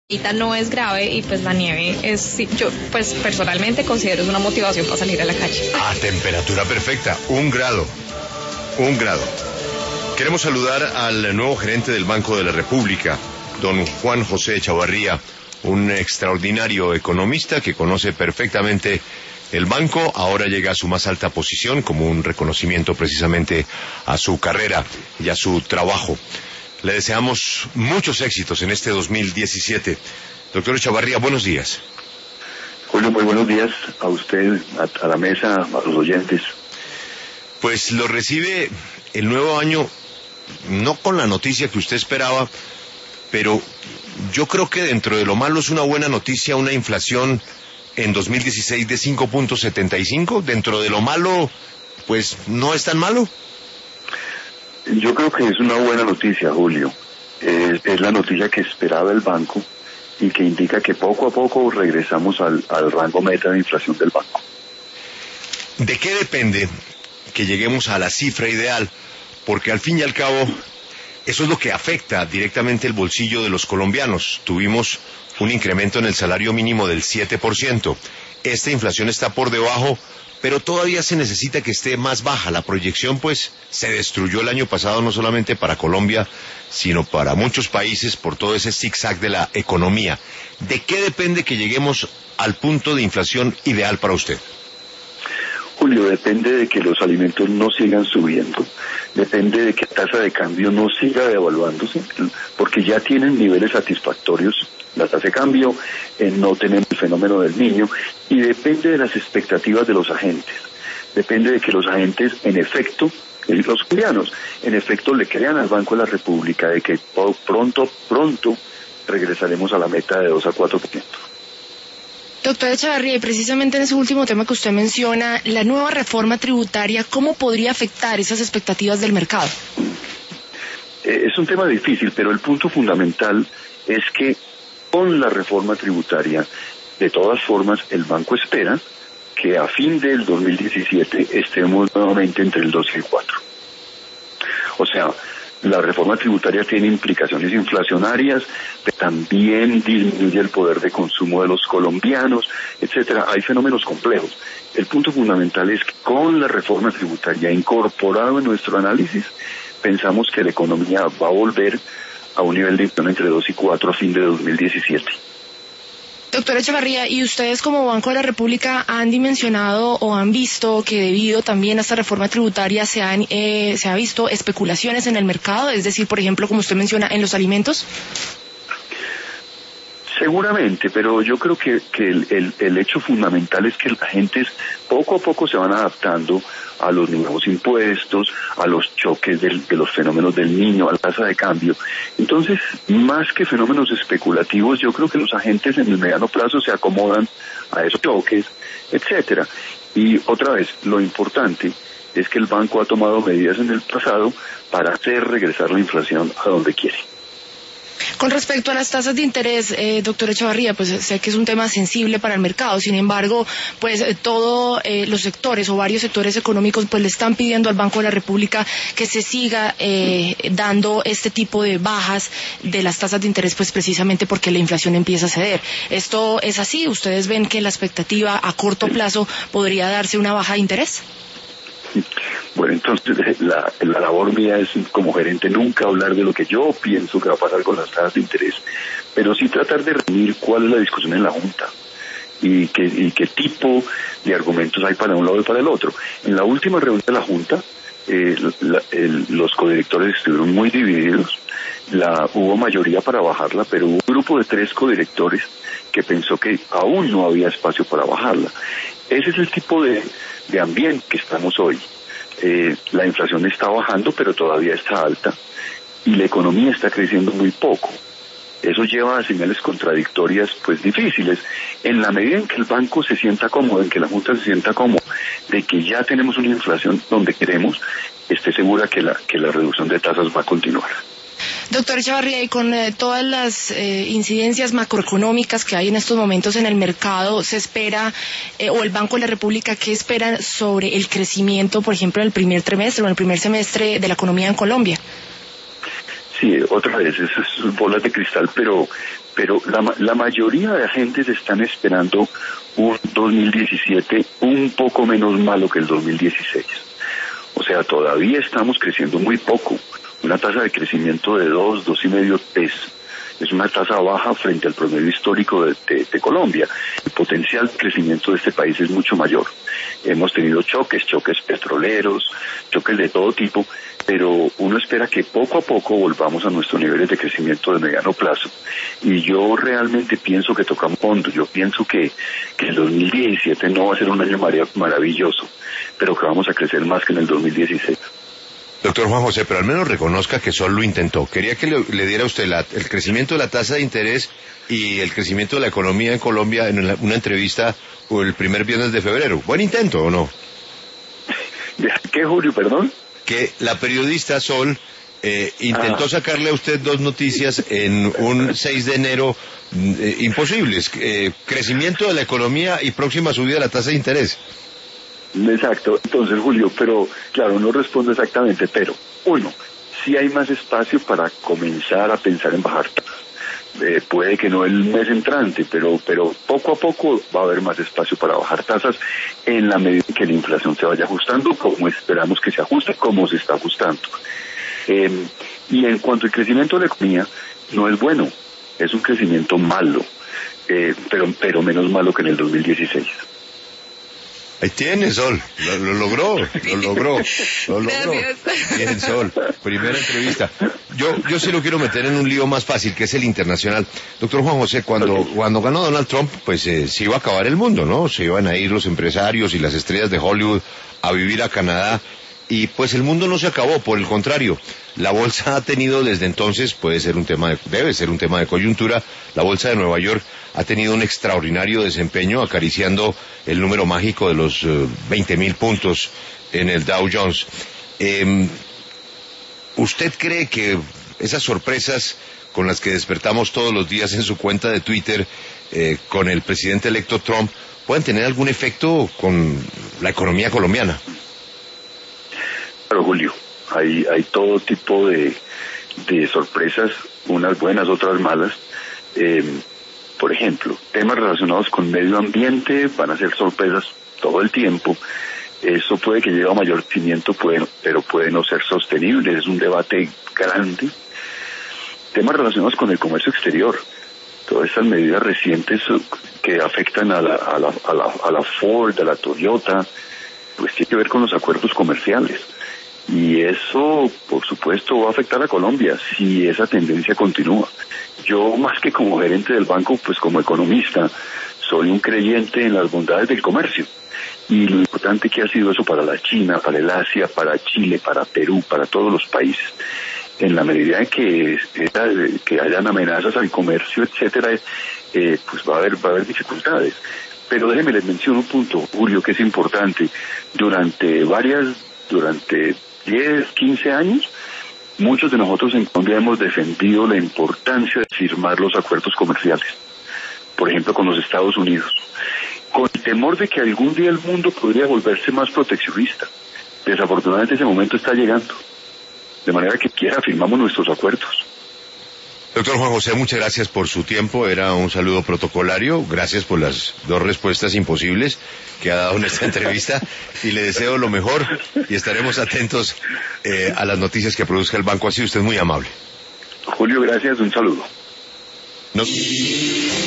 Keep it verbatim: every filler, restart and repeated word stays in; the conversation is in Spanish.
Ahorita no es grave y pues la nieve es, sí, yo pues personalmente considero es una motivación para salir a la calle. A temperatura perfecta, un grado, un grado. Queremos saludar al nuevo gerente del Banco de la República, don Juan José Echavarría, un extraordinario economista que conoce perfectamente el banco. Ahora llega a su más alta posición como un reconocimiento precisamente a su carrera y a su trabajo. Le deseamos muchos éxitos en este dos mil diecisiete. Doctor Echavarría, buenos días. Julio, muy buenos días a usted, a, a la mesa, a los oyentes. Pues lo recibe el nuevo año, no con la noticia que usted esperaba, pero yo creo que dentro de lo malo es una buena noticia una inflación en dos mil dieciséis de cinco punto setenta y cinco. Dentro de lo malo, pues no es tan malo. Yo creo que es una buena noticia, Julio. Es, es la noticia que esperaba el banco y que indica que poco a poco regresamos al, al rango meta de inflación del banco. ¿De qué depende que lleguemos a la cifra ideal? Porque al fin y al cabo, eso es lo que afecta directamente el bolsillo de los colombianos. Tuvimos un incremento en el salario mínimo del siete por ciento. Esta inflación está por debajo, pero todavía se necesita que esté más baja. La proyección, pues, se destruyó el año pasado no solamente para Colombia, sino para muchos países por todo ese zigzag de la economía. ¿De qué depende que lleguemos al punto de inflación ideal para usted? Julio, depende de que los alimentos no sigan subiendo, depende de que la tasa de cambio no siga devaluándose, porque ya tienen niveles satisfactorios la tasa de cambio, eh, no tenemos el fenómeno del niño, y depende de las expectativas de los agentes, depende de que los agentes, en efecto, los colombianos, en efecto le crean al Banco de la República de que pronto, pronto regresaremos a la meta de dos a cuatro por ciento. Doctor Echavarría, y precisamente en ese último tema que usted menciona, la nueva reforma tributaria, ¿cómo podría afectar esas expectativas del mercado? Eh, es un tema difícil, pero el punto fundamental es que con la reforma tributaria, de todas formas, el banco espera que a fin del dos mil diecisiete estemos nuevamente entre el dos y el cuatro. O sea, la reforma tributaria tiene implicaciones inflacionarias, pero también disminuye el poder de consumo de los colombianos, etcétera. Hay fenómenos complejos. El punto fundamental es que con la reforma tributaria incorporado en nuestro análisis, pensamos que la economía va a volver a un nivel de inflación entre dos y cuatro a fin de dos mil diecisiete. Doctor Echavarría, ¿y ustedes como Banco de la República han dimensionado o han visto que debido también a esta reforma tributaria se han eh, se ha visto especulaciones en el mercado? Es decir, por ejemplo, como usted menciona, en los alimentos. Seguramente, pero yo creo que, que el, el, el hecho fundamental es que la gente poco a poco se van adaptando a los nuevos impuestos, a los choques del, de los fenómenos del niño, a la tasa de cambio. Entonces, más que fenómenos especulativos, yo creo que los agentes en el mediano plazo se acomodan a esos choques, etcétera. Y otra vez, lo importante es que el banco ha tomado medidas en el pasado para hacer regresar la inflación a donde quiere. Con respecto a las tasas de interés, eh, doctor Echavarría, pues sé que es un tema sensible para el mercado, sin embargo, pues eh, todos eh, los sectores o varios sectores económicos pues le están pidiendo al Banco de la República que se siga eh, dando este tipo de bajas de las tasas de interés, pues precisamente porque la inflación empieza a ceder. ¿Esto es así? ¿Ustedes ven que la expectativa a corto plazo podría darse una baja de interés? Bueno, entonces la, la labor mía es como gerente nunca hablar de lo que yo pienso que va a pasar con las tasas de interés, pero sí tratar de reunir cuál es la discusión en la Junta y qué, y qué tipo de argumentos hay para un lado y para el otro. En la última reunión de la Junta, eh, la, el, los codirectores estuvieron muy divididos, la, hubo mayoría para bajarla, pero hubo un grupo de tres codirectores que pensó que aún no había espacio para bajarla. Ese es el tipo de, de ambiente que estamos hoy. Eh, la inflación está bajando, pero todavía está alta, y la economía está creciendo muy poco. Eso lleva a señales contradictorias, pues difíciles. En la medida en que el banco se sienta cómodo, en que la Junta se sienta cómodo, de que ya tenemos una inflación donde queremos, esté segura que la, que la reducción de tasas va a continuar. Doctor Echavarría, y con eh, todas las eh, incidencias macroeconómicas que hay en estos momentos en el mercado, ¿se espera, eh, o el Banco de la República, qué espera sobre el crecimiento, por ejemplo, en el primer trimestre o en el primer semestre de la economía en Colombia? Sí, otra vez, eso es bolas de cristal, pero pero la, la mayoría de agentes están esperando un dos mil diecisiete un poco menos malo que el dos mil dieciséis. O sea, todavía estamos creciendo muy poco. Una tasa de crecimiento de dos, dos y medio es, es una tasa baja frente al promedio histórico de, de, de Colombia. El potencial de crecimiento de este país es mucho mayor. Hemos tenido choques, choques petroleros, choques de todo tipo, pero uno espera que poco a poco volvamos a nuestros niveles de crecimiento de mediano plazo. Y yo realmente pienso que tocamos fondo. Yo pienso que, que el dos mil diecisiete no va a ser un año maravilloso, pero que vamos a crecer más que en el dos mil dieciséis. Doctor Juan José, pero al menos reconozca que Sol lo intentó. Quería que le, le diera a usted la, el crecimiento de la tasa de interés y el crecimiento de la economía en Colombia en una entrevista el primer viernes de febrero. ¿Buen intento o no? ¿Qué, Julio, perdón? Que la periodista Sol eh, intentó ah. sacarle a usted dos noticias en un seis de enero eh, imposibles. Eh, crecimiento de la economía y próxima subida de la tasa de interés. Exacto, entonces Julio, pero claro, no respondo exactamente, pero uno, sí hay más espacio para comenzar a pensar en bajar tasas. Eh, puede que no el mes entrante, pero pero poco a poco va a haber más espacio para bajar tasas en la medida que la inflación se vaya ajustando, como esperamos que se ajuste, como se está ajustando. Eh, y en cuanto al crecimiento de la economía, no es bueno, es un crecimiento malo, eh, pero pero menos malo que en el dos mil dieciséis. Ahí tiene, Sol, lo, lo logró, lo logró, lo logró. Bien, Sol, primera entrevista. Yo yo sí lo quiero meter en un lío más fácil, que es el internacional. Doctor Juan José, cuando cuando ganó Donald Trump, pues eh, se iba a acabar el mundo, ¿no? Se iban a ir los empresarios y las estrellas de Hollywood a vivir a Canadá. Y pues el mundo no se acabó, por el contrario, la bolsa ha tenido desde entonces, puede ser un tema de, debe ser un tema de coyuntura, la bolsa de Nueva York ha tenido un extraordinario desempeño acariciando el número mágico de los uh, veinte mil puntos en el Dow Jones. Eh, ¿Usted cree que esas sorpresas con las que despertamos todos los días en su cuenta de Twitter eh, con el presidente electo Trump pueden tener algún efecto con la economía colombiana? Claro, Julio, hay, hay todo tipo de, de sorpresas, unas buenas, otras malas. Eh, por ejemplo, temas relacionados con medio ambiente van a ser sorpresas todo el tiempo. Eso puede que llegue a mayor crecimiento, puede, pero puede no ser sostenible, es un debate grande. Temas relacionados con el comercio exterior, todas estas medidas recientes que afectan a la, a la, a la, a la Ford, a la Toyota, pues tiene que ver con los acuerdos comerciales. Y eso, por supuesto, va a afectar a Colombia si esa tendencia continúa. Yo, más que como gerente del banco, pues como economista, soy un creyente en las bondades del comercio. Y lo importante que ha sido eso para la China, para el Asia, para Chile, para Perú, para todos los países. En la medida en que, que hayan amenazas al comercio, etcétera, eh, pues va a haber, va a haber dificultades. Pero déjenme les menciono un punto, Julio, que es importante. Durante varias, durante diez, quince años, muchos de nosotros en Colombia hemos defendido la importancia de firmar los acuerdos comerciales, por ejemplo con los Estados Unidos, con el temor de que algún día el mundo podría volverse más proteccionista. Desafortunadamente ese momento está llegando, de manera que quiera firmamos nuestros acuerdos. Doctor Juan José, muchas gracias por su tiempo, era un saludo protocolario, gracias por las dos respuestas imposibles que ha dado en esta entrevista y le deseo lo mejor y estaremos atentos eh, a las noticias que produzca el banco, así usted es muy amable. Julio, gracias, un saludo. No...